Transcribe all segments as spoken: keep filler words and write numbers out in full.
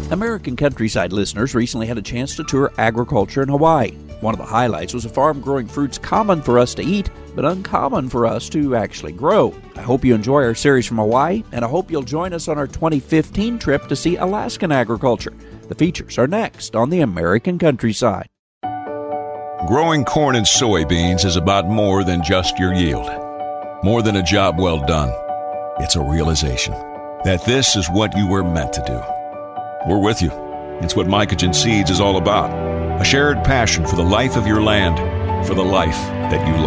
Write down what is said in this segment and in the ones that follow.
American Countryside listeners recently had a chance to tour agriculture in Hawaii. One of the highlights was a farm growing fruits common for us to eat, but uncommon for us to actually grow. I hope you enjoy our series from Hawaii, and I hope you'll join us on our twenty fifteen trip to see Alaskan agriculture. The features are next on the American Countryside. Growing corn and soybeans is about more than just your yield. More than a job well done. It's a realization that this is what you were meant to do. We're with you. It's what Mycogen Seeds is all about. A shared passion for the life of your land, for the life that you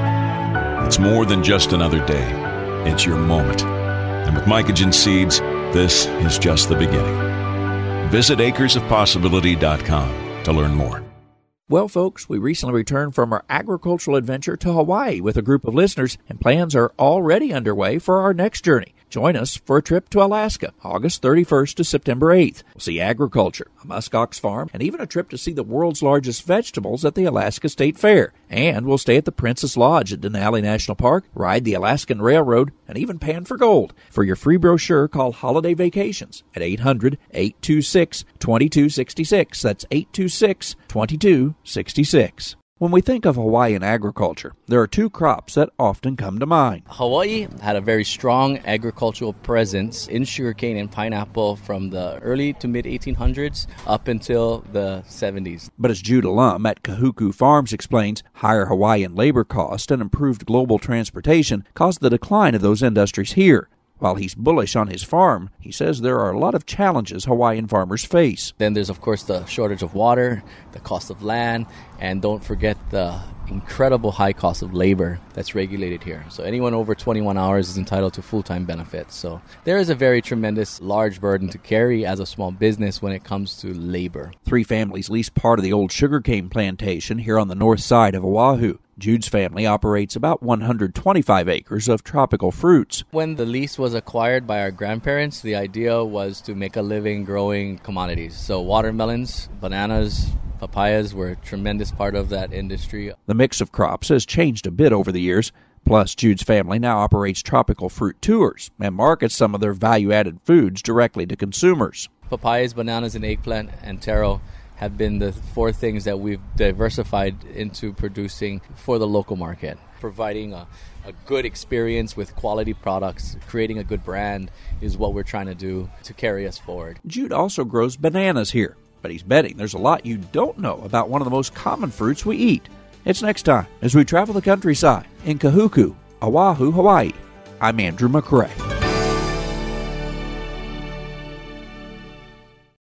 love. It's more than just another day. It's your moment. And with Mycogen Seeds, this is just the beginning. Visit acres of possibility dot com to learn more. Well, folks, we recently returned from our agricultural adventure to Hawaii with a group of listeners, and plans are already underway for our next journey. Join us for a trip to Alaska, August thirty-first to September eighth. We'll see agriculture, a muskox farm, and even a trip to see the world's largest vegetables at the Alaska State Fair. And we'll stay at the Princess Lodge at Denali National Park, ride the Alaskan Railroad, and even pan for gold. For your free brochure, call Holiday Vacations at eight hundred, eight two six, two two six six. That's eight two six, two two six six. When we think of Hawaiian agriculture, there are two crops that often come to mind. Hawaii had a very strong agricultural presence in sugarcane and pineapple from the early to mid eighteen hundreds up until the seventies. But as Jude Alum at Kahuku Farms explains, higher Hawaiian labor cost and improved global transportation caused the decline of those industries here. While he's bullish on his farm, he says there are a lot of challenges Hawaiian farmers face. Then there's, of course, the shortage of water, the cost of land, and don't forget the incredible high cost of labor that's regulated here. So anyone over twenty-one hours is entitled to full-time benefits. So there is a very tremendous, large burden to carry as a small business when it comes to labor. Three families lease part of the old sugarcane plantation here on the north side of Oahu. Jude's family operates about one hundred twenty-five acres of tropical fruits. When the lease was acquired by our grandparents, the idea was to make a living growing commodities. So watermelons, bananas, papayas were a tremendous part of that industry. The mix of crops has changed a bit over the years. Plus, Jude's family now operates tropical fruit tours and markets some of their value-added foods directly to consumers. Papayas, bananas, and eggplant and taro have been the four things that we've diversified into producing for the local market. Providing a, a good experience with quality products, creating a good brand is what we're trying to do to carry us forward. Jude also grows bananas here, but he's betting there's a lot you don't know about one of the most common fruits we eat. It's next time as we travel the countryside in Kahuku, Oahu, Hawaii. I'm Andrew McRae.